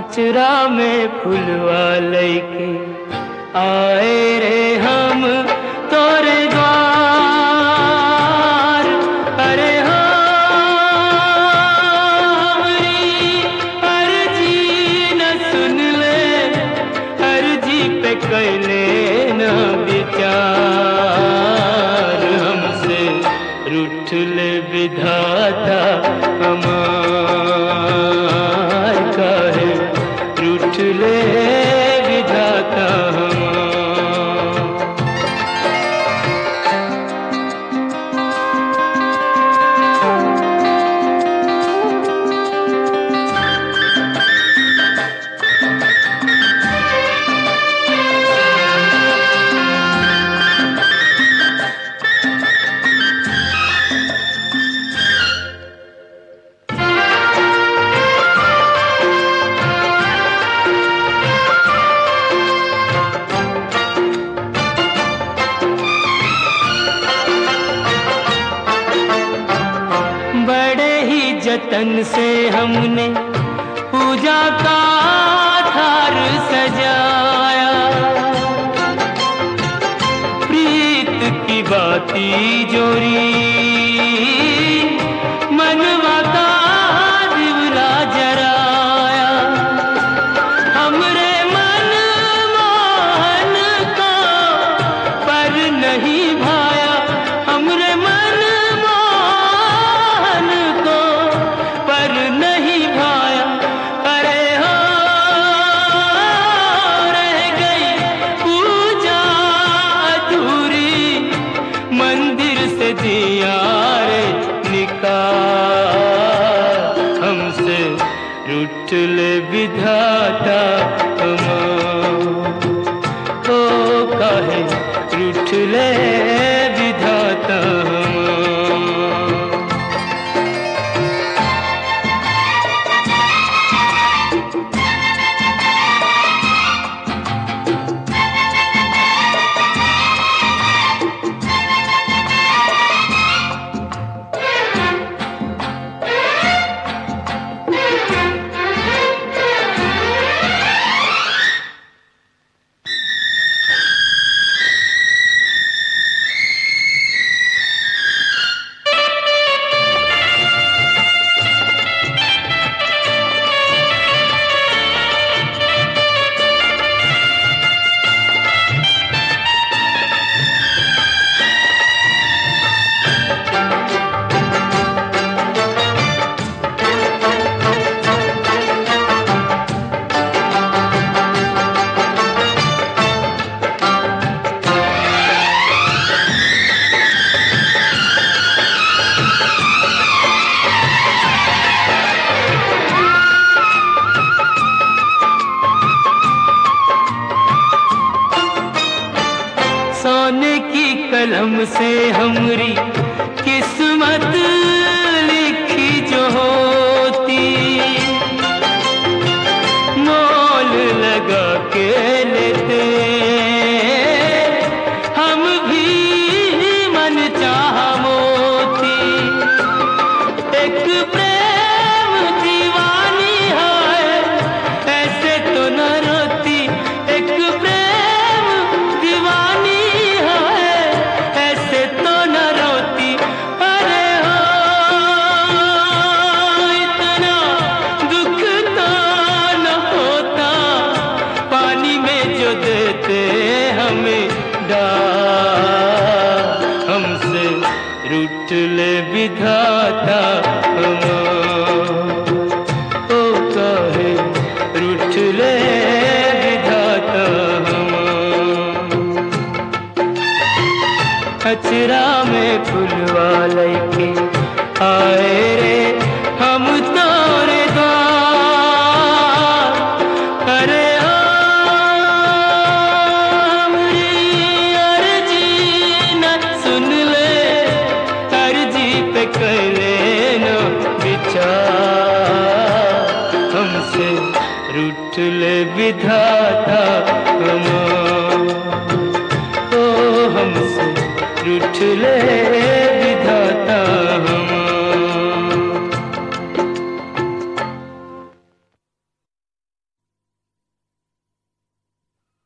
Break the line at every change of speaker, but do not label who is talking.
अचरा में फुलवा लैके आए रे हम तोरे द्वार। अरे हमारी अर्जी न सुन ले, अर्जी पे कैले न विचार। हमसे रूठ ले विधाता हमार, काहे रूठ ले विधाता हमार। जतन से हमने पूजा का थार सजाया, प्रीत की बाती जोरी मनवा का दिवला जराया। हमरे मन मोहन को पर नहीं भाया, हमरे मन नहीं भाया। अरे हो रह गई पूजा अधूरी, मंदिर से दिया रे निकाल। हमसे रूठ ले विधाता हमार, ओ काहे रूठ ले विधाता हमार। सोने की कलम से हमरी किस्मत लिखी जो होती, मोल लगा के लेते हम भी मन चाह मोती। एक प्रेम दीवानी है ऐसे तो न रोती, एक प्रेम दीवानी तो न रोती। अरे हो इतना दुख तो न होता, पानी में जो देते हमें डाल। हमसे रूठ ले विधाता हमार, ओ काहे रूठ ले विधाता हमार। अचरा में फुलवा लैके आए रे हम तोरे द्वार। अरे हमारी अर्जी न सुन ले, अर्जी पे कैले न विचार। हमसे रूठ ले विधाता